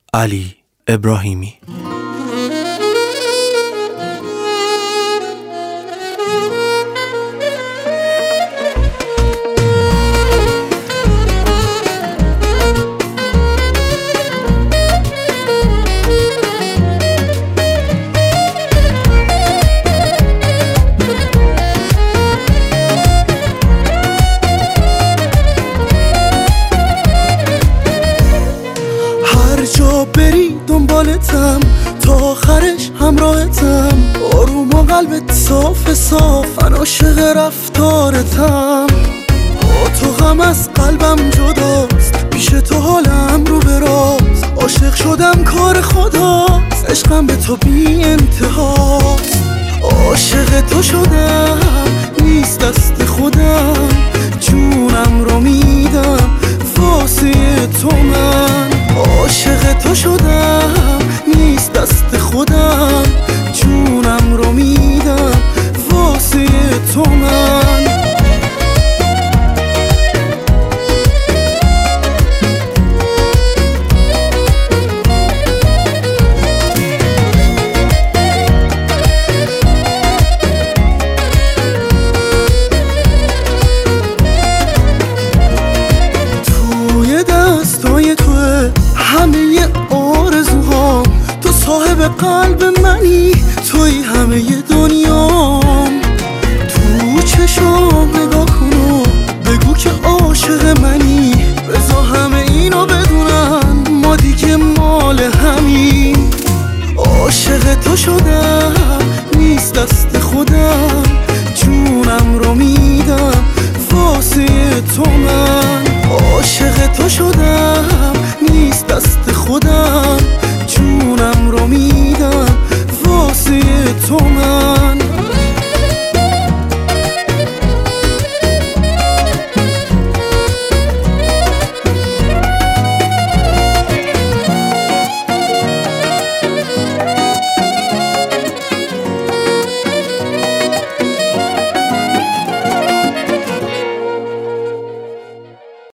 علی ابراهیمی. جا بری دنبالتم تا آخرش همراهتم، آروم و قلبت صاف صاف، من عاشق رفتارتم. با تو غم از قلبم جداست، پیش تو حالم رو به راست، عاشق شدم کار خداست، عشقم به تو بی انتهاست. عاشق تو شدم نیست دست خودم، جونم رو میدم واسه تو. من عاشق تو شدم نیست دست خودم، جونم رو میدم واسه تو. من توی دستای توه همه آرزوهام، تو صاحب قلب منی، توی همه دنیام. تو چشام